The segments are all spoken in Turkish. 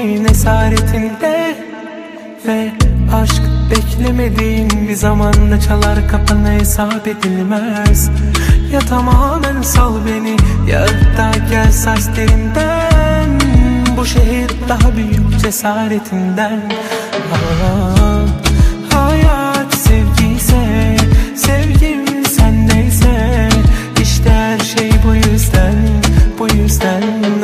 senin esaretinde. Ve aşk beklemediğin bir zamanda çalar kapana, hesap edilmez. Ya tamamen sal beni, ya da gel saç terimden. Bu şehir daha büyük cesaretinden. Hayat sevgiyse, sevgim sendeyse, İşte her şey bu yüzden, bu yüzden.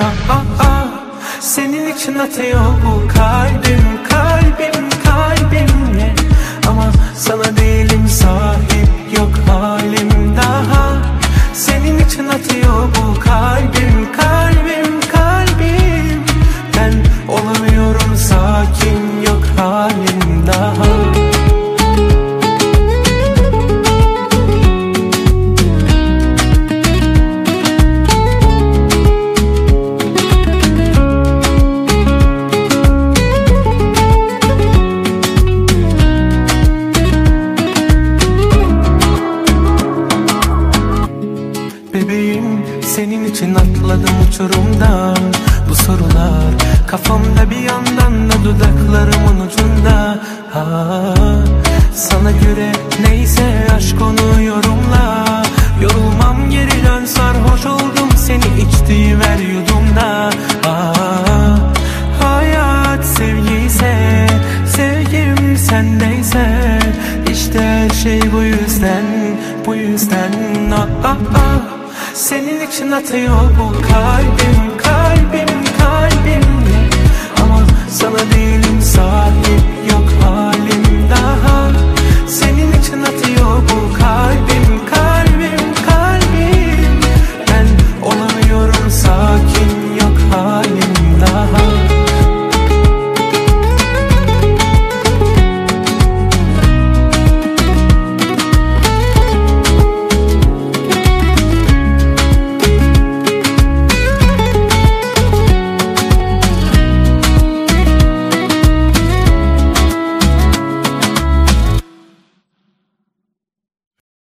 Senin için atıyor bu kalbim, kalbim, kalbim, yeah. Ama sana değilim sahip, yok halim daha. Senin için atıyor bu kalbim, kalbim, kalbim. Ben olamıyorum sakin, yok halim daha. Bebeğim, senin için atladım uçurumdan. Bu sorular kafamda bir yandan da dudaklarımın ucunda. Sana göre neyse aşk, onu yorumla. Yorulmam, geri dön, sarhoş oldum seni içtiğim her yudumda. Hayat sevgiyse, sevgim sendeyse, İşte her şey bu yüzden, bu yüzden. Senin için atıyor bu kalbim, kalbim,